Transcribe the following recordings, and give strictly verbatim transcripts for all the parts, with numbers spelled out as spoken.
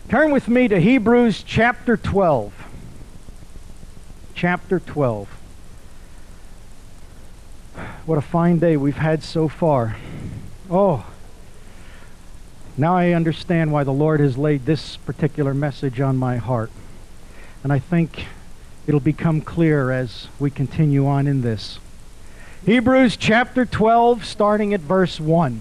Turn with me to Hebrews chapter twelve. Chapter twelve. What a fine day we've had so far. Oh, now I understand why the Lord has laid this particular message on my heart. And I think it'll become clear as we continue on in this. Hebrews chapter twelve, starting at verse one.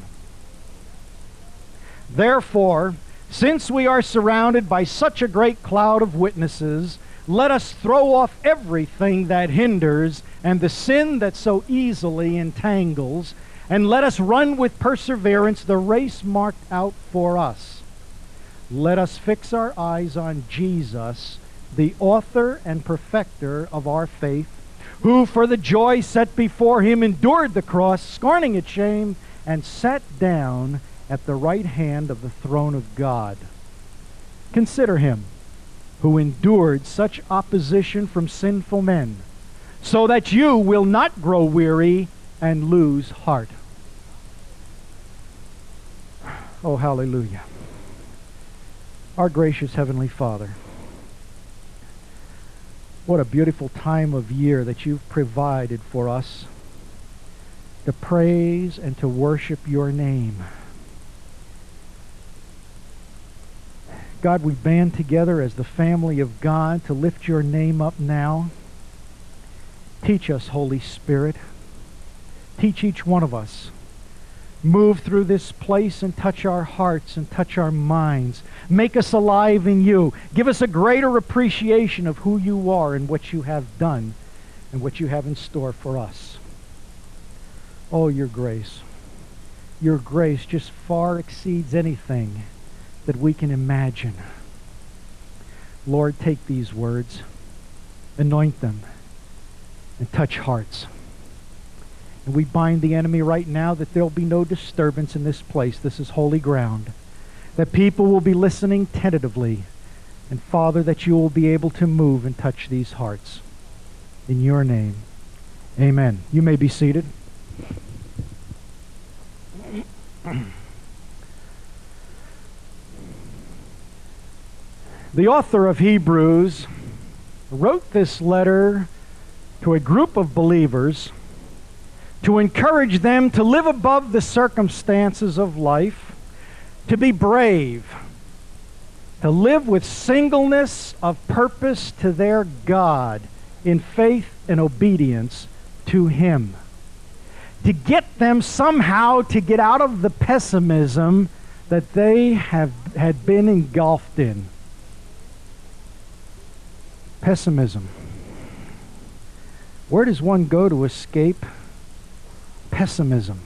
Therefore, since we are surrounded by such a great cloud of witnesses, let us throw off everything that hinders and the sin that so easily entangles, and let us run with perseverance the race marked out for us. Let us fix our eyes on Jesus, the author and perfecter of our faith, who for the joy set before him endured the cross, scorning its shame, and sat down at the right hand of the throne of God. Consider him who endured such opposition from sinful men, so that you will not grow weary and lose heart. Oh, hallelujah. Our gracious Heavenly Father, what a beautiful time of year that you've provided for us to praise and to worship your name. God, we band together as the family of God to lift your name up now. Teach us, Holy Spirit. Teach each one of us. Move through this place and touch our hearts and touch our minds. Make us alive in you. Give us a greater appreciation of who you are and what you have done and what you have in store for us. Oh, your grace. Your grace just far exceeds anything that we can imagine. Lord, take these words, anoint them, and touch hearts. And we bind the enemy right now that there'll be no disturbance in this place. This is holy ground. That people will be listening tentatively. And Father, that you will be able to move and touch these hearts. In your name, amen. You may be seated. The author of Hebrews wrote this letter to a group of believers to encourage them to live above the circumstances of life, to be brave, to live with singleness of purpose to their God in faith and obedience to Him, to get them somehow to get out of the pessimism that they have had been engulfed in. Pessimism. Where does one go to escape pessimism?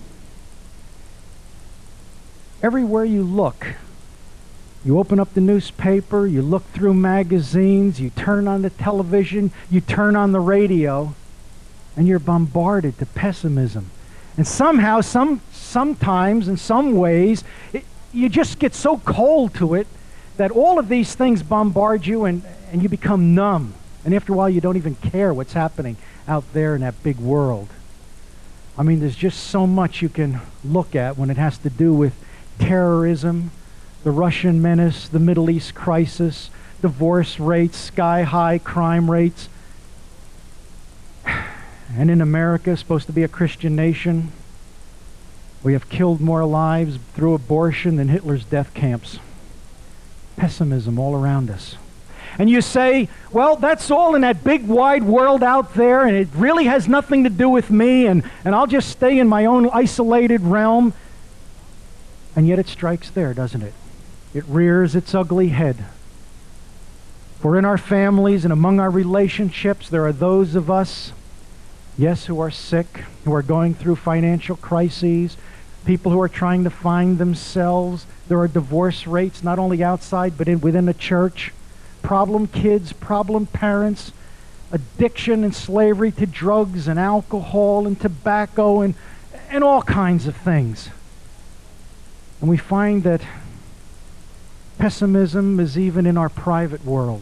Everywhere you look. You open up the newspaper, you look through magazines, you turn on the television, you turn on the radio, and you're bombarded to pessimism. And somehow, some, sometimes, in some ways, it, you just get so cold to it that all of these things bombard you and, and you become numb. And after a while, you don't even care what's happening out there in that big world. I mean, there's just so much you can look at when it has to do with terrorism, the Russian menace, the Middle East crisis, divorce rates, sky-high crime rates. And in America, supposed to be a Christian nation, we have killed more lives through abortion than Hitler's death camps. Pessimism all around us. And you say, well, that's all in that big wide world out there, and it really has nothing to do with me, and, and I'll just stay in my own isolated realm. And yet it strikes there, doesn't it? It rears its ugly head. For in our families and among our relationships, there are those of us, yes, who are sick, who are going through financial crises, people who are trying to find themselves. There are divorce rates, not only outside, but in, within the church. Problem kids, problem parents, addiction and slavery to drugs and alcohol and tobacco and, and all kinds of things. And we find that pessimism is even in our private world.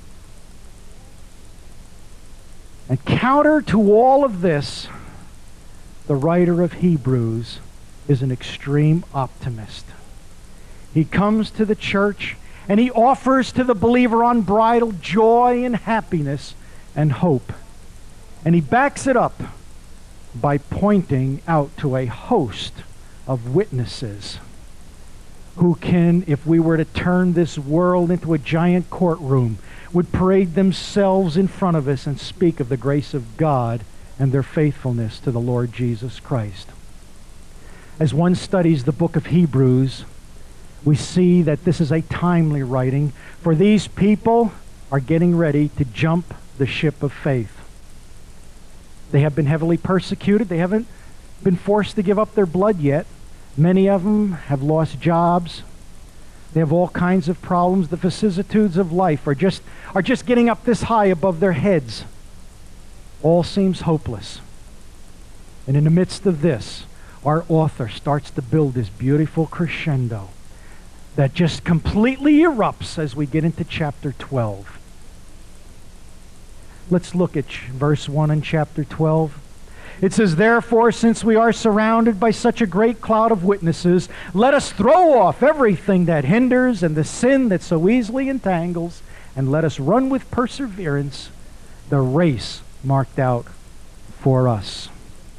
And counter to all of this, the writer of Hebrews is an extreme optimist. He comes to the church And he offers to the believer unbridled joy and happiness and hope. And he backs it up by pointing out to a host of witnesses who can, if we were to turn this world into a giant courtroom, would parade themselves in front of us and speak of the grace of God and their faithfulness to the Lord Jesus Christ. As one studies the book of Hebrews, we see that this is a timely writing, for these people are getting ready to jump the ship of faith. They have been heavily persecuted. They haven't been forced to give up their blood yet. Many of them have lost jobs. They have all kinds of problems. The vicissitudes of life are just, are just getting up this high above their heads. All seems hopeless. And in the midst of this, our author starts to build this beautiful crescendo that just completely erupts as we get into chapter twelve. Let's look at verse one in chapter twelve. It says, "Therefore, since we are surrounded by such a great cloud of witnesses, let us throw off everything that hinders and the sin that so easily entangles, and let us run with perseverance the race marked out for us."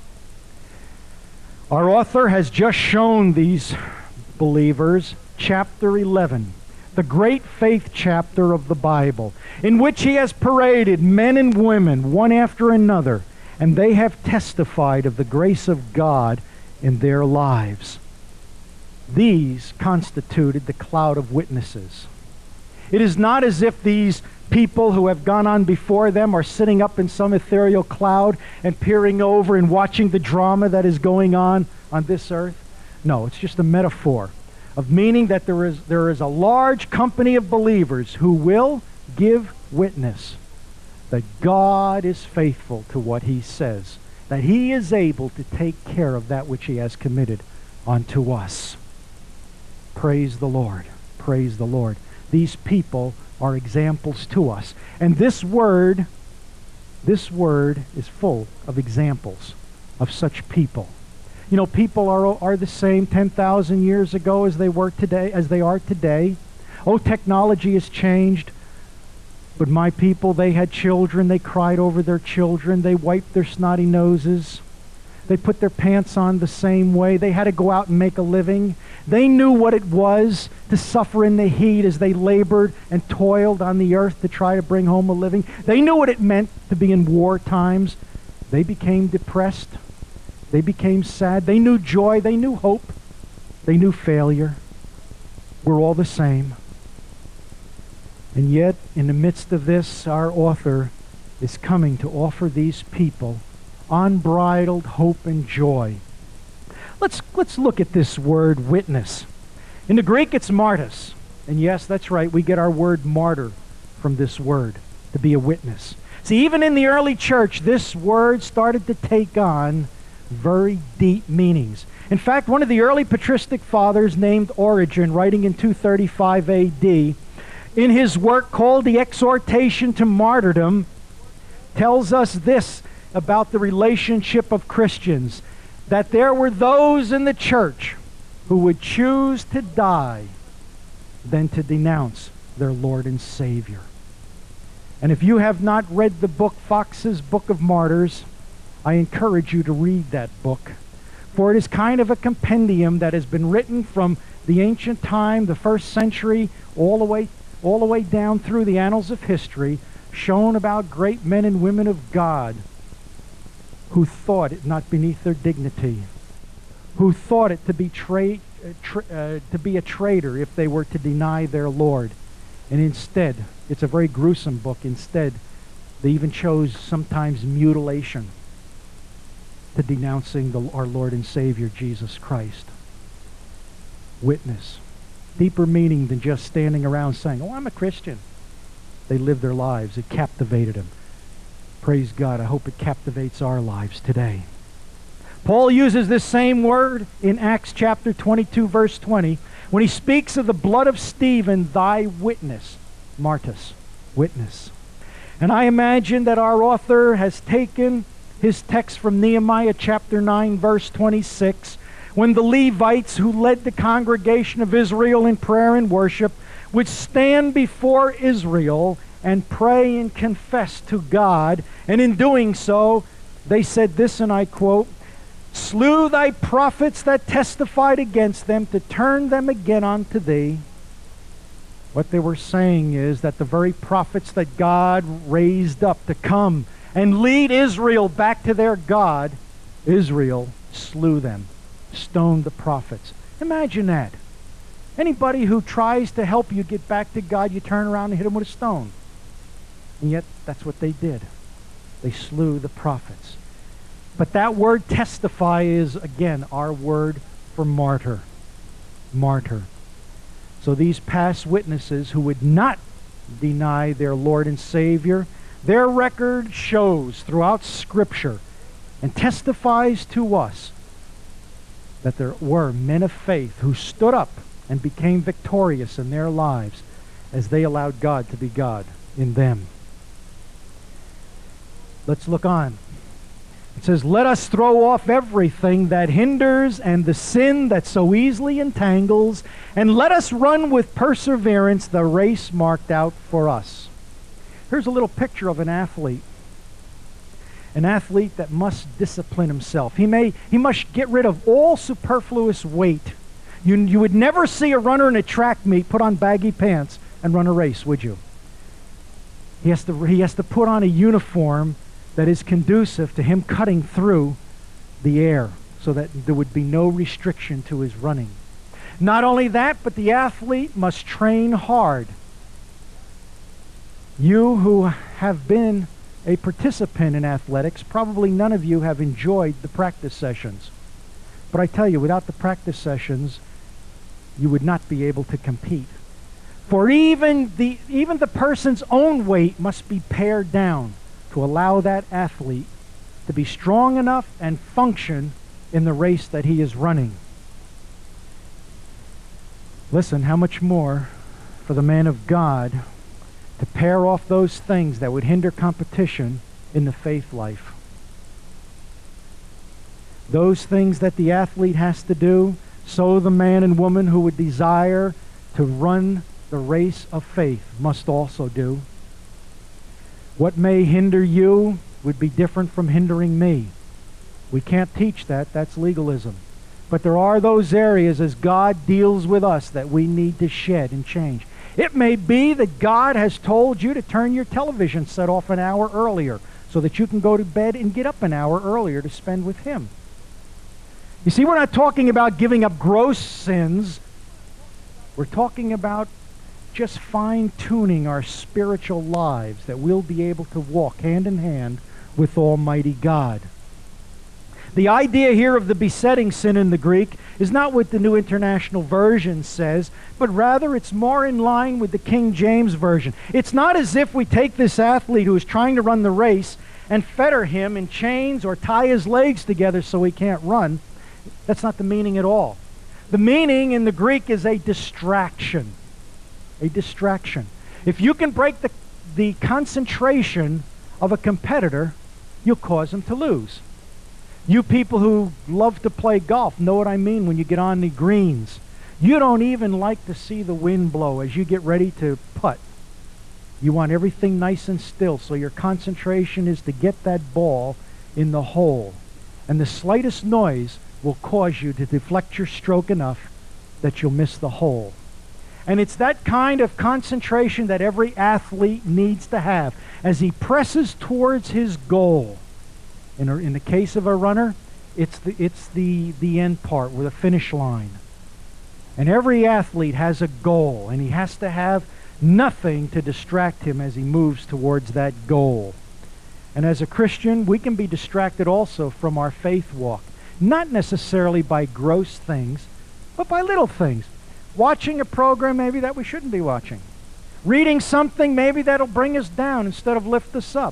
Our author has just shown these believers chapter eleven, the great faith chapter of the Bible, in which he has paraded men and women one after another, and they have testified of the grace of God in their lives. These constituted the cloud of witnesses. It is not as if these people who have gone on before them are sitting up in some ethereal cloud and peering over and watching the drama that is going on on this earth. No, it's just a metaphor of meaning that there is, there is a large company of believers who will give witness that God is faithful to what he says, that he is able to take care of that which he has committed unto us. Praise the Lord. Praise the Lord. These people are examples to us. And this word, this word is full of examples of such people. You know, people are, are the same ten thousand years ago as they were today, as they are today. Oh, technology has changed. But my people, they had children. They cried over their children. They wiped their snotty noses. They put their pants on the same way. They had to go out and make a living. They knew what it was to suffer in the heat as they labored and toiled on the earth to try to bring home a living. They knew what it meant to be in war times. They became depressed. They became sad. They knew joy. They knew hope. They knew failure. We're all the same. And yet, in the midst of this, our author is coming to offer these people unbridled hope and joy. Let's, let's look at this word witness. In the Greek, it's martys. And yes, that's right, we get our word martyr from this word, to be a witness. See, even in the early church, this word started to take on very deep meanings. In fact, one of the early patristic fathers named Origen, writing in two thirty-five A D, in his work called The Exhortation to Martyrdom, tells us this about the relationship of Christians, that there were those in the church who would choose to die than to denounce their Lord and Savior. And if you have not read the book, Fox's Book of Martyrs, I encourage you to read that book, for it is kind of a compendium that has been written from the ancient time, the first century, all the way, all the way down through the annals of history, shown about great men and women of God who thought it not beneath their dignity, who thought it to be tra uh, tra uh, to be a traitor if they were to deny their Lord. And instead, it's a very gruesome book. Instead, they even chose sometimes mutilation to denouncing the, our Lord and Savior, Jesus Christ. Witness. Deeper meaning than just standing around saying, "Oh, I'm a Christian." They lived their lives. It captivated them. Praise God. I hope it captivates our lives today. Paul uses this same word in Acts chapter twenty-two, verse twenty, when he speaks of the blood of Stephen, thy witness, martys, witness. And I imagine that our author has taken his text from Nehemiah chapter nine, verse twenty-six, when the Levites who led the congregation of Israel in prayer and worship would stand before Israel and pray and confess to God. And in doing so, they said this, and I quote, "Slew thy prophets that testified against them, to turn them again unto thee." What they were saying is that the very prophets that God raised up to come and lead Israel back to their God, Israel slew them, stoned the prophets. Imagine that. Anybody who tries to help you get back to God, you turn around and hit them with a stone. And yet, that's what they did. They slew the prophets. But that word testify is, again, our word for martyr. Martyr. So these past witnesses who would not deny their Lord and Savior, their record shows throughout Scripture and testifies to us that there were men of faith who stood up and became victorious in their lives as they allowed God to be God in them. Let's look on. It says, "Let us throw off everything that hinders and the sin that so easily entangles, and let us run with perseverance the race marked out for us." Here's a little picture of an athlete. An athlete that must discipline himself. He may, he must get rid of all superfluous weight. You, you would never see a runner in a track meet put on baggy pants and run a race, would you? He has to, he has to put on a uniform that is conducive to him cutting through the air so that there would be no restriction to his running. Not only that, but the athlete must train hard. You who have been a participant in athletics, probably none of you have enjoyed the practice sessions. But I tell you, without the practice sessions, you would not be able to compete. For even the, even the person's own weight must be pared down to allow that athlete to be strong enough and function in the race that he is running. Listen, how much more for the man of God to pare off those things that would hinder competition in the faith life. Those things that the athlete has to do, so the man and woman who would desire to run the race of faith must also do. What may hinder you would be different from hindering me. We can't teach that. That's legalism. But there are those areas as God deals with us that we need to shed and change. It may be that God has told you to turn your television set off an hour earlier so that you can go to bed and get up an hour earlier to spend with Him. You see, we're not talking about giving up gross sins. We're talking about just fine-tuning our spiritual lives that we'll be able to walk hand in hand with Almighty God. The idea here of the besetting sin in the Greek is not what the New International Version says, but rather it's more in line with the King James Version. It's not as if we take this athlete who is trying to run the race and fetter him in chains or tie his legs together so he can't run. That's not the meaning at all. The meaning in the Greek is a distraction. A distraction. If you can break the, the concentration of a competitor, you'll cause him to lose. You people who love to play golf know what I mean when you get on the greens. You don't even like to see the wind blow as you get ready to putt. You want everything nice and still, so your concentration is to get that ball in the hole. And the slightest noise will cause you to deflect your stroke enough that you'll miss the hole. And it's that kind of concentration that every athlete needs to have as he presses towards his goal. In, a, in the case of a runner, it's the, it's the, the end part, or the finish line. And every athlete has a goal, and he has to have nothing to distract him as he moves towards that goal. And as a Christian, we can be distracted also from our faith walk. Not necessarily by gross things, but by little things. Watching a program maybe that we shouldn't be watching. Reading something maybe that'll bring us down instead of lift us up.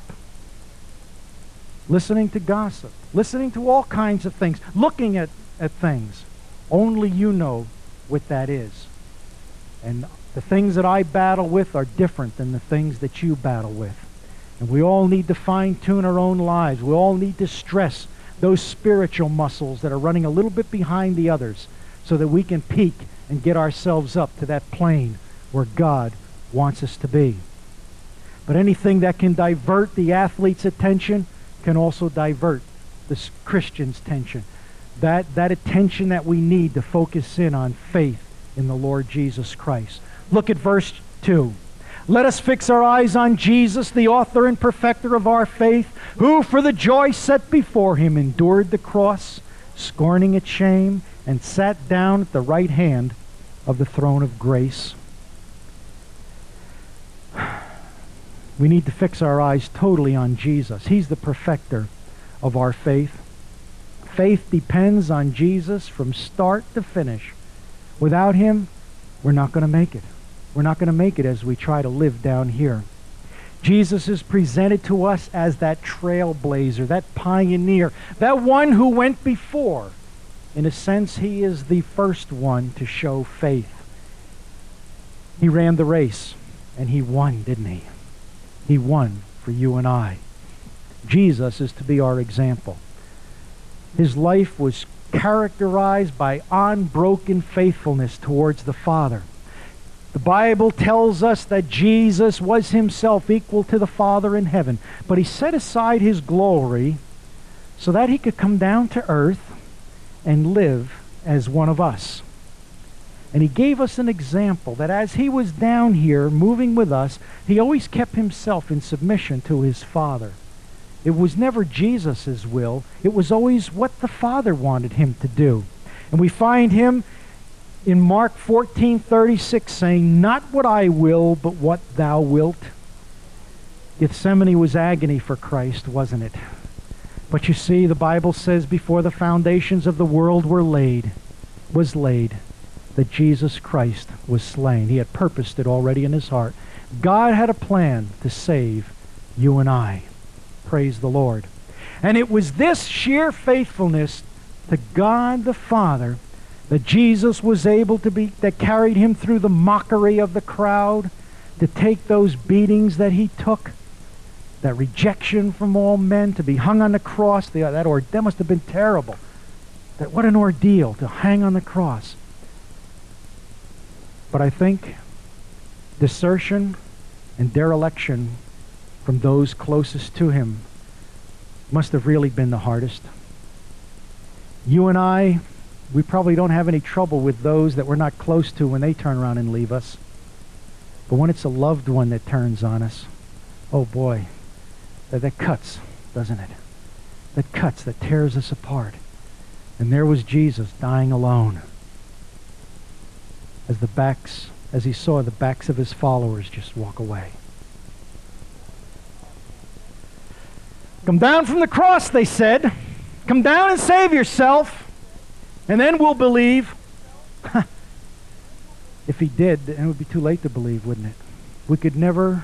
Listening to gossip. Listening to all kinds of things. Looking at, at things. Only you know what that is. And the things that I battle with are different than the things that you battle with. And we all need to fine-tune our own lives. We all need to stress those spiritual muscles that are running a little bit behind the others so that we can peak and get ourselves up to that plane where God wants us to be. But anything that can divert the athlete's attention can also divert the Christian's attention. That, that attention that we need to focus in on faith in the Lord Jesus Christ. Look at verse two. Let us fix our eyes on Jesus, the author and perfecter of our faith, who for the joy set before him endured the cross, scorning its shame, and sat down at the right hand of the throne of grace. We need to fix our eyes totally on Jesus. He's the perfecter of our faith. Faith depends on Jesus from start to finish. Without him, we're not going to make it. We're not going to make it as we try to live down here. Jesus is presented to us as that trailblazer, that pioneer, that one who went before. In a sense, he is the first one to show faith. He ran the race, and he won, didn't he? He won for you and I. Jesus is to be our example. His life was characterized by unbroken faithfulness towards the Father. The Bible tells us that Jesus was himself equal to the Father in heaven, but he set aside his glory so that he could come down to earth and live as one of us. And he gave us an example that as he was down here moving with us, he always kept himself in submission to his Father. It was never Jesus' will. It was always what the Father wanted him to do. And we find him in Mark fourteen thirty-six saying, "Not what I will, but what thou wilt." Gethsemane was agony for Christ, wasn't it? But you see, the Bible says before the foundations of the world were laid, was laid, that Jesus Christ was slain. He had purposed it already in his heart. God had a plan to save you and I. Praise the Lord. And it was this sheer faithfulness to God the Father that Jesus was able to be, that carried him through the mockery of the crowd, to take those beatings that he took, that rejection from all men, to be hung on the cross. The, that, or, that must have been terrible. That, what an ordeal to hang on the cross. But I think desertion and dereliction from those closest to him must have really been the hardest. You and I, we probably don't have any trouble with those that we're not close to when they turn around and leave us. But when it's a loved one that turns on us, oh boy, that, that cuts, doesn't it? That cuts, that tears us apart. And there was Jesus dying alone. As the backs, as he saw the backs of his followers just walk away. Come down from the cross, they said. Come down and save yourself. And then we'll believe. If he did, then it would be too late to believe, wouldn't it? We could never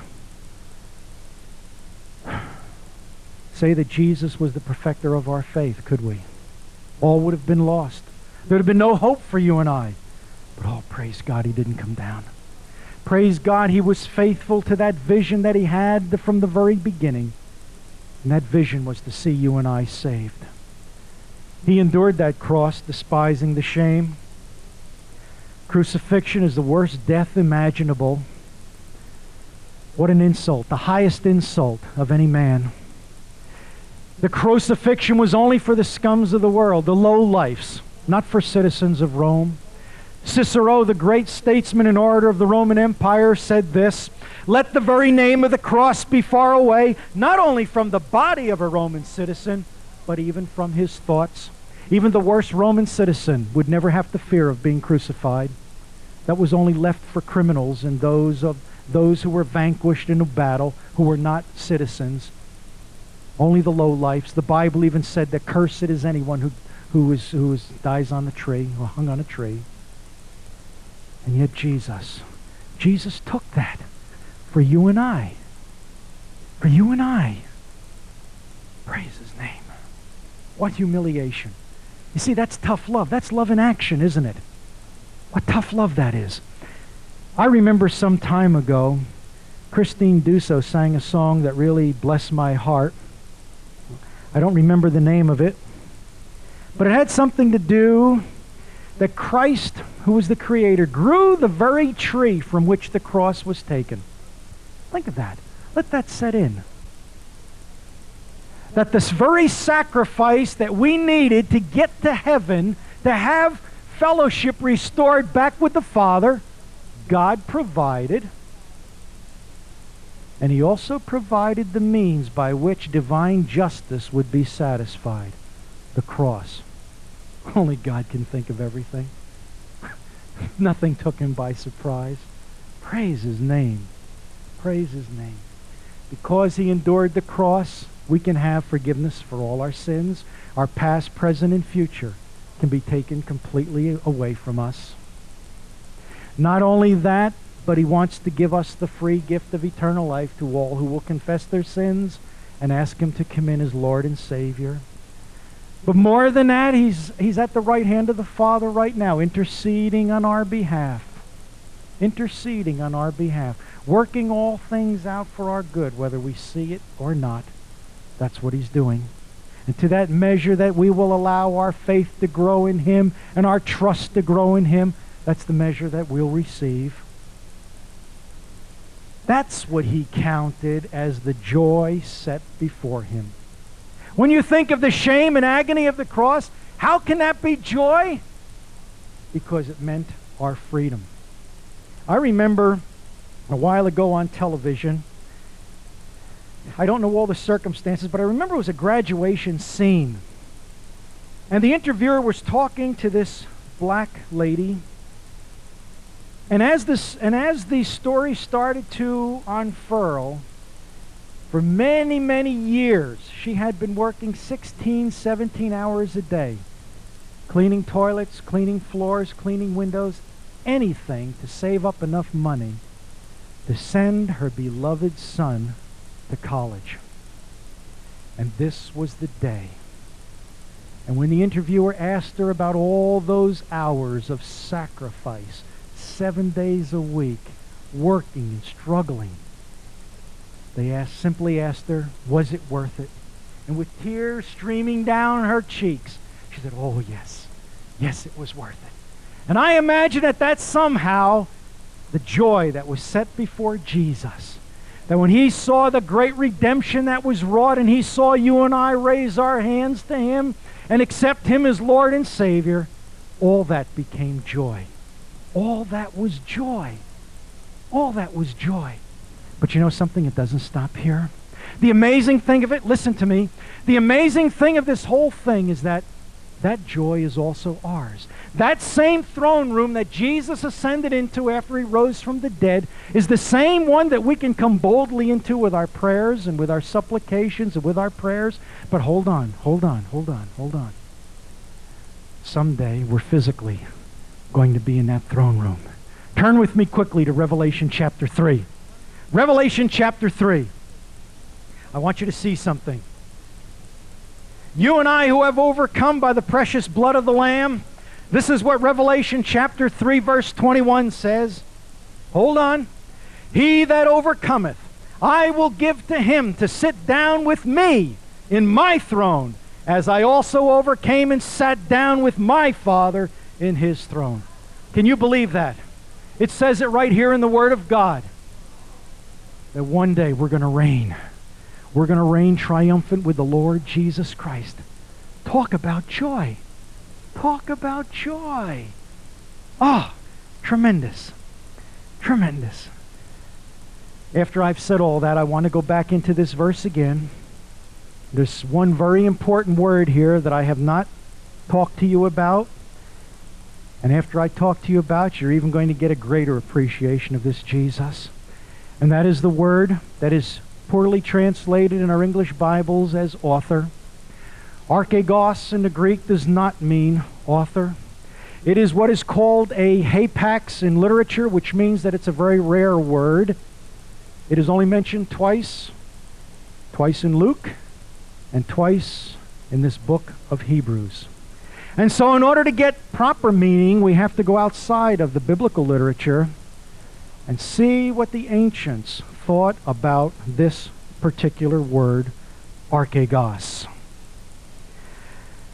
say that Jesus was the perfecter of our faith, could we? All would have been lost. There would have been no hope for you and I. But oh, praise God, he didn't come down. Praise God, he was faithful to that vision that he had from the very beginning. And that vision was to see you and I saved. He endured that cross, despising the shame. Crucifixion is the worst death imaginable. What an insult, the highest insult of any man. The crucifixion was only for the scums of the world, the lowlifes, not for citizens of Rome. Cicero, the great statesman and orator of the Roman Empire, said this: "Let the very name of the cross be far away, not only from the body of a Roman citizen, but even from his thoughts." Even the worst Roman citizen would never have to fear of being crucified. That was only left for criminals and those of those who were vanquished in a battle, who were not citizens. Only the lowlifes. The Bible even said that cursed is anyone who who is who is dies on the tree, or hung on a tree. And yet Jesus, Jesus took that for you and I. For you and I. Praise his name. What humiliation. You see, that's tough love. That's love in action, isn't it? What tough love that is. I remember some time ago, Christine Dusso sang a song that really blessed my heart. I don't remember the name of it, but it had something to do that Christ, who was the Creator, grew the very tree from which the cross was taken. Think of that. Let that set in. That this very sacrifice that we needed to get to heaven, to have fellowship restored back with the Father, God provided. And He also provided the means by which divine justice would be satisfied. The cross. Only God can think of everything. Nothing took Him by surprise. Praise His name. Praise His name. Because He endured the cross, we can have forgiveness for all our sins. Our past, present, and future can be taken completely away from us. Not only that, but He wants to give us the free gift of eternal life to all who will confess their sins and ask Him to come in as Lord and Savior. But more than that, He's, he's at the right hand of the Father right now, interceding on our behalf. Interceding on our behalf. Working all things out for our good, whether we see it or not. That's what He's doing. And to that measure that we will allow our faith to grow in Him and our trust to grow in Him, that's the measure that we'll receive. That's what He counted as the joy set before Him. When you think of the shame and agony of the cross, how can that be joy? Because it meant our freedom. I remember a while ago on television, I don't know all the circumstances, but I remember it was a graduation scene. And the interviewer was talking to this black lady. And as this, and as the story started to unfurl, for many, many years, she had been working sixteen, seventeen hours a day, cleaning toilets, cleaning floors, cleaning windows, anything to save up enough money to send her beloved son to college. And this was the day. And when the interviewer asked her about all those hours of sacrifice, seven days a week, working and struggling, they asked, simply asked her, was it worth it? And with tears streaming down her cheeks, she said, oh yes, yes it was worth it. And I imagine that that's somehow the joy that was set before Jesus. That when He saw the great redemption that was wrought, and He saw you and I raise our hands to Him and accept Him as Lord and Savior, all that became joy. All that was joy. All that was joy. But you know something? It doesn't stop here. The amazing thing of it, listen to me, the amazing thing of this whole thing is that that joy is also ours. That same throne room that Jesus ascended into after He rose from the dead is the same one that we can come boldly into with our prayers and with our supplications and with our prayers. But hold on, hold on, hold on, hold on. Someday we're physically going to be in that throne room. Turn with me quickly to Revelation chapter three. Revelation chapter three. I want you to see something. You and I who have overcome by the precious blood of the Lamb, this is what Revelation chapter three verse twenty-one says. Hold on. He that overcometh, I will give to him to sit down with me in my throne, as I also overcame and sat down with my Father in His throne. Can you believe that? It says it right here in the Word of God, that one day we're going to reign. We're going to reign triumphant with the Lord Jesus Christ. Talk about joy. Talk about joy. Ah, tremendous. Tremendous. After I've said all that, I want to go back into this verse again. There's one very important word here that I have not talked to you about. And after I talk to you about, you're even going to get a greater appreciation of this Jesus. And that is the word that is poorly translated in our English Bibles as author. Archegos in the Greek does not mean author. It is what is called a hapax in literature, which means that it's a very rare word. It is only mentioned twice, twice in Luke and twice in this book of Hebrews. And so in order to get proper meaning, we have to go outside of the biblical literature and see what the ancients thought about this particular word, archegos.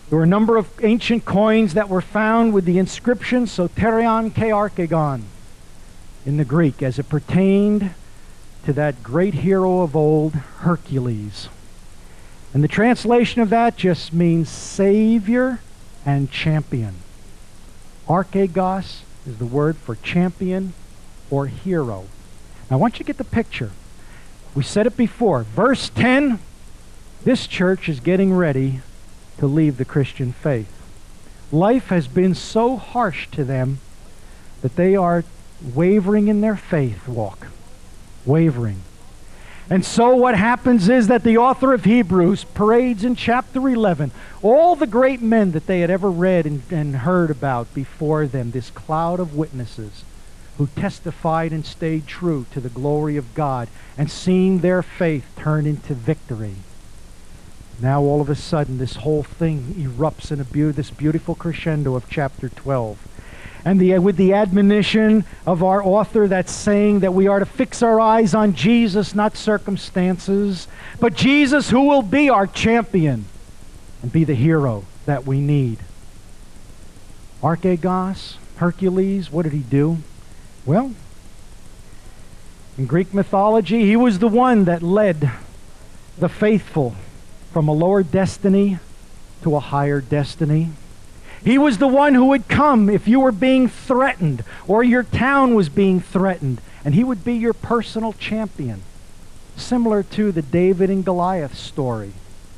There were a number of ancient coins that were found with the inscription Soterion ke Archegon in the Greek as it pertained to that great hero of old, Hercules. And the translation of that just means savior and champion. Archegos is the word for champion or hero. Now, I want you to get the picture. We said it before. Verse ten, this church is getting ready to leave the Christian faith. Life has been so harsh to them that they are wavering in their faith walk. Wavering. And so what happens is that the author of Hebrews parades in chapter eleven all the great men that they had ever read and, and heard about before them, this cloud of witnesses who testified and stayed true to the glory of God and seen their faith turn into victory. Now all of a sudden this whole thing erupts in a be- this beautiful crescendo of chapter twelve. And the, with the admonition of our author that's saying that we are to fix our eyes on Jesus, not circumstances, but Jesus who will be our champion and be the hero that we need. Archegos, Hercules, what did he do? Well, in Greek mythology, he was the one that led the faithful from a lower destiny to a higher destiny. He was the one who would come if you were being threatened or your town was being threatened, and he would be your personal champion, similar to the David and Goliath story.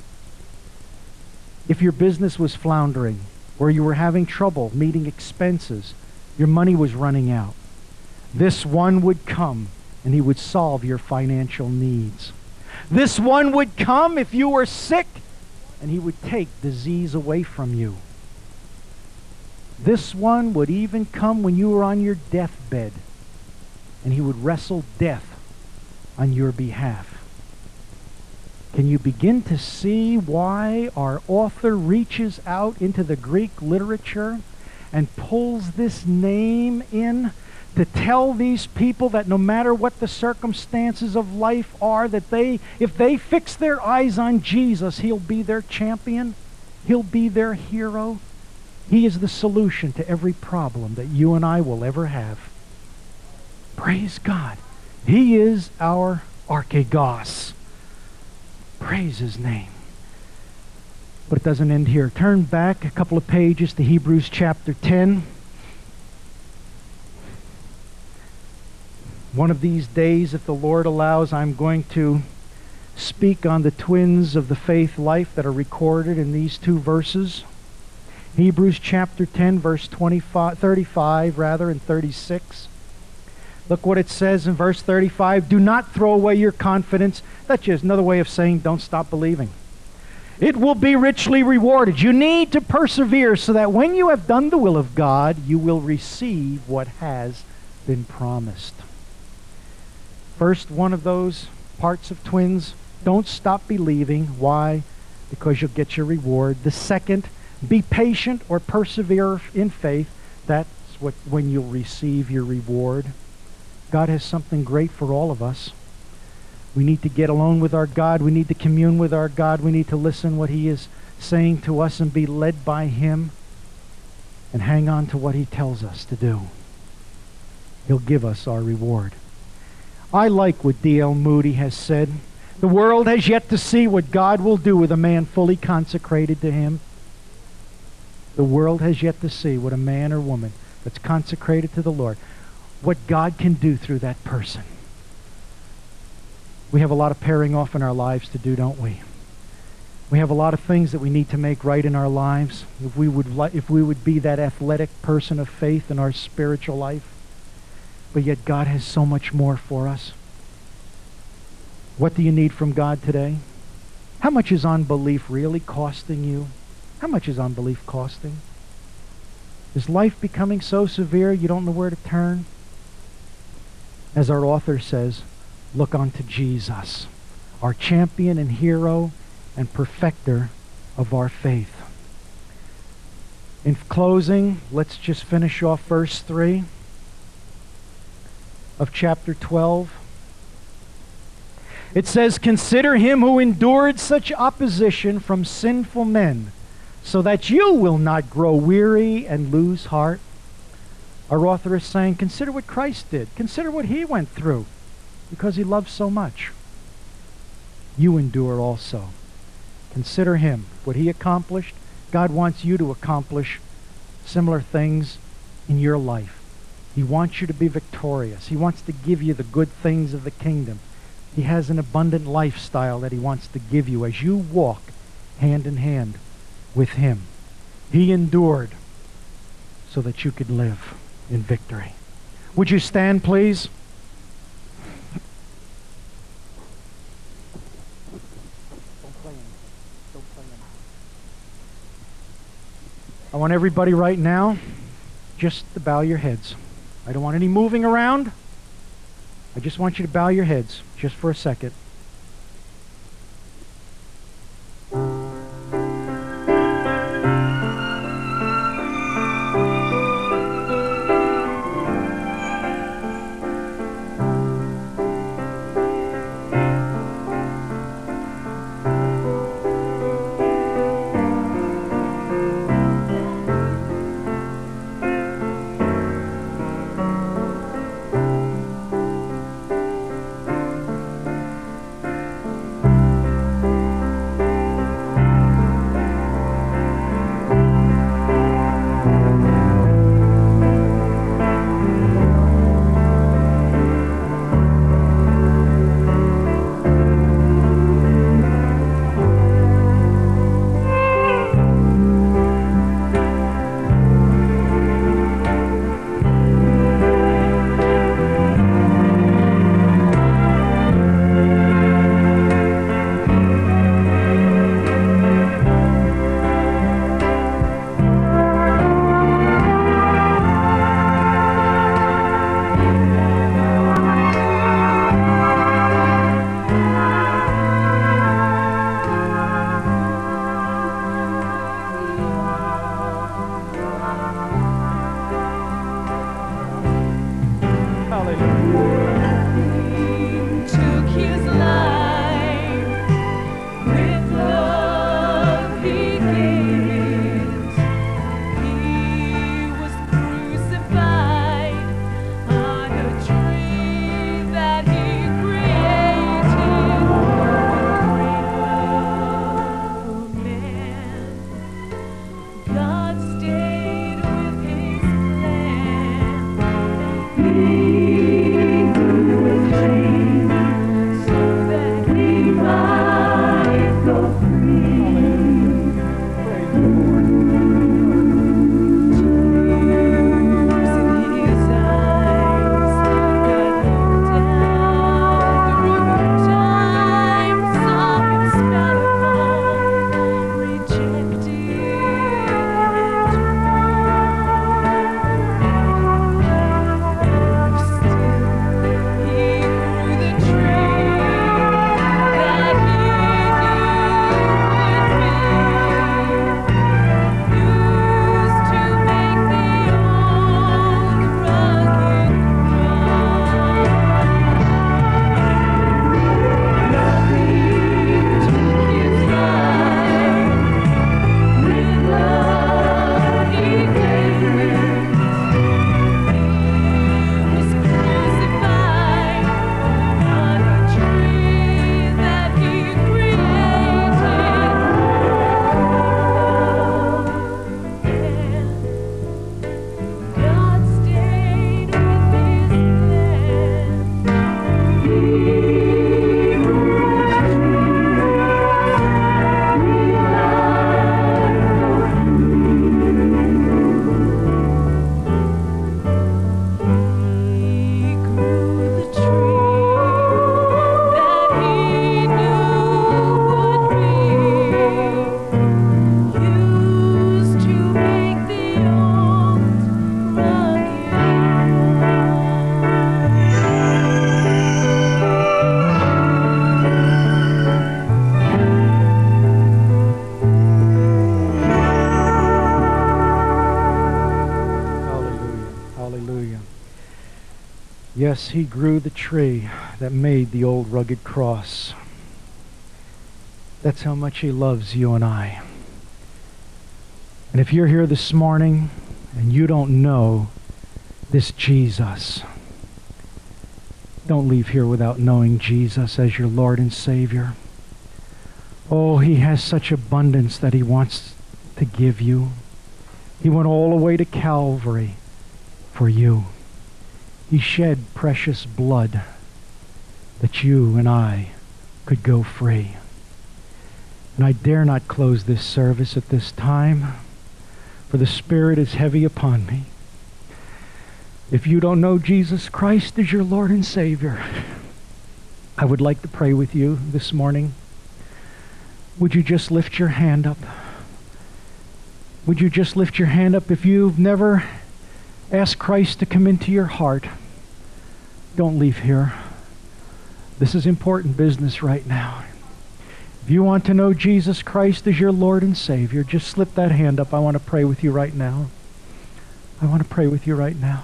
If your business was floundering or you were having trouble meeting expenses, your money was running out, this one would come and he would solve your financial needs. This one would come if you were sick and he would take disease away from you. This one would even come when you were on your deathbed, and he would wrestle death on your behalf. Can you begin to see why our author reaches out into the Greek literature and pulls this name in to tell these people that no matter what the circumstances of life are, that they, if they fix their eyes on Jesus, he'll be their champion, he'll be their hero. He is the solution to every problem that you and I will ever have. Praise God. He is our Archegos. Praise his name. But it doesn't end here. Turn back a couple of pages to Hebrews chapter ten. One of these days, if the Lord allows, I'm going to speak on the twins of the faith life that are recorded in these two verses. Hebrews chapter ten, verse twenty-five, thirty-five, rather, and thirty-six. Look what it says in verse thirty-five. Do not throw away your confidence. That's just another way of saying don't stop believing. It will be richly rewarded. You need to persevere so that when you have done the will of God, you will receive what has been promised. First one of those parts of twins, don't stop believing. Why? Because you'll get your reward. The second, be patient or persevere in faith. That's what when you'll receive your reward. God has something great for all of us. We need to get alone with our God. We need to commune with our God. We need to listen what he is saying to us and be led by him and hang on to what he tells us to do. He'll give us our reward. I like what D L Moody has said. The world has yet to see what God will do with a man fully consecrated to him. The world has yet to see what a man or woman that's consecrated to the Lord, what God can do through that person. We have a lot of pairing off in our lives to do, don't we? We have a lot of things that we need to make right in our lives. If we would, li- if we would be that athletic person of faith in our spiritual life, but yet God has so much more for us. What do you need from God today? How much is unbelief really costing you? How much is unbelief costing? Is life becoming so severe you don't know where to turn? As our author says, look unto Jesus, our champion and hero and perfecter of our faith. In closing, let's just finish off verse three of chapter twelve. It says, consider him who endured such opposition from sinful men, so that you will not grow weary and lose heart. Our author is saying, consider what Christ did. Consider what he went through because he loved so much. You endure also. Consider him, what he accomplished. God wants you to accomplish similar things in your life. He wants you to be victorious. He wants to give you the good things of the kingdom. He has an abundant lifestyle that he wants to give you as you walk hand in hand with him. He endured so that you could live in victory. Would you stand, please? Don't play anything. Don't play anything. I want everybody right now just to bow your heads. I don't want any moving around. I just want you to bow your heads just for a second. Yes, he grew the tree that made the old rugged cross. That's how much he loves you and I. And if you're here this morning and you don't know this Jesus, don't leave here without knowing Jesus as your Lord and Savior. Oh, he has such abundance that he wants to give you. He went all the way to Calvary for you. He shed precious blood that you and I could go free. And I dare not close this service at this time, for the Spirit is heavy upon me. If you don't know Jesus Christ as your Lord and Savior, I would like to pray with you this morning. Would you just lift your hand up? Would you just lift your hand up if you've never asked Christ to come into your heart? Don't leave here. This is important business right now. If you want to know Jesus Christ as your Lord and Savior, just slip that hand up. I want to pray with you right now. I want to pray with you right now.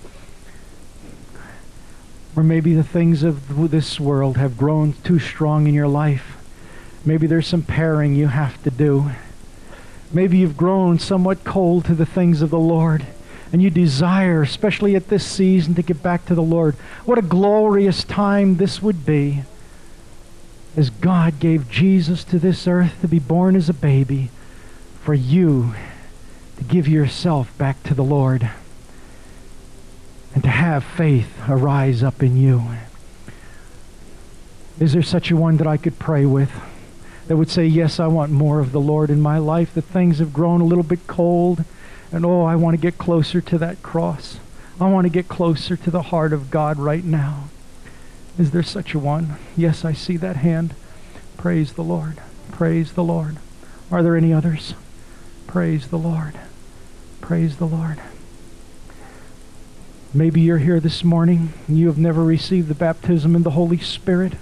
Or maybe the things of this world have grown too strong in your life. Maybe there's some paring you have to do. Maybe you've grown somewhat cold to the things of the Lord, and you desire, especially at this season, to get back to the Lord. What a glorious time this would be, as God gave Jesus to this earth to be born as a baby, for you to give yourself back to the Lord and to have faith arise up in you. Is there such a one that I could pray with that would say, yes, I want more of the Lord in my life, that things have grown a little bit cold, and oh, I want to get closer to that cross. I want to get closer to the heart of God right now. Is there such a one? Yes, I see that hand. Praise the Lord. Praise the Lord. Are there any others? Praise the Lord. Praise the Lord. Maybe you're here this morning and you have never received the baptism in the Holy Spirit.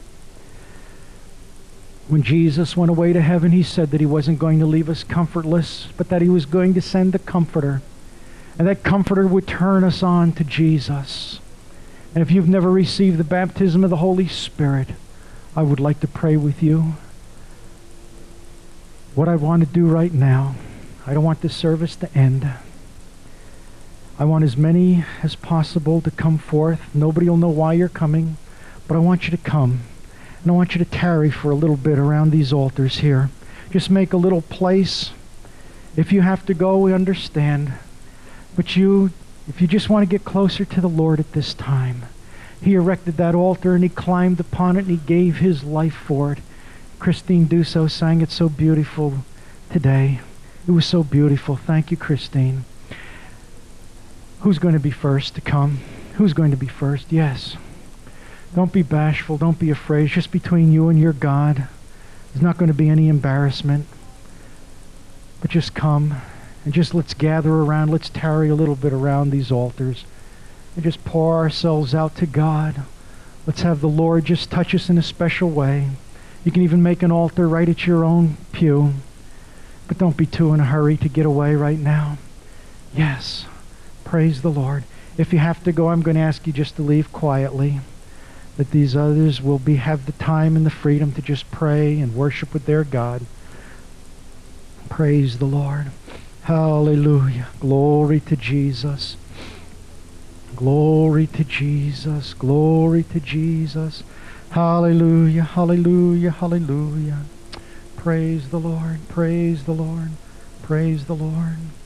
When Jesus went away to heaven, he said that he wasn't going to leave us comfortless, but that he was going to send the Comforter. And that Comforter would turn us on to Jesus. And if you've never received the baptism of the Holy Spirit, I would like to pray with you. What I want to do right now, I don't want this service to end. I want as many as possible to come forth. Nobody will know why you're coming, but I want you to come. And I want you to tarry for a little bit around these altars here. Just make a little place. If you have to go, we understand. But you, if you just want to get closer to the Lord at this time, he erected that altar and he climbed upon it and he gave his life for it. Christine Dusso sang it so beautiful today. It was so beautiful. Thank you, Christine. Who's going to be first to come? Who's going to be first? Yes. Don't be bashful. Don't be afraid. It's just between you and your God. There's not going to be any embarrassment. But just come and just let's gather around. Let's tarry a little bit around these altars and just pour ourselves out to God. Let's have the Lord just touch us in a special way. You can even make an altar right at your own pew. But don't be too in a hurry to get away right now. Yes. Praise the Lord. If you have to go, I'm going to ask you just to leave quietly. That these others will be have the time and the freedom to just pray and worship with their God. Praise the Lord. Hallelujah. Glory to Jesus. Glory to Jesus. Glory to Jesus. Hallelujah. Hallelujah. Hallelujah. Praise the Lord. Praise the Lord. Praise the Lord.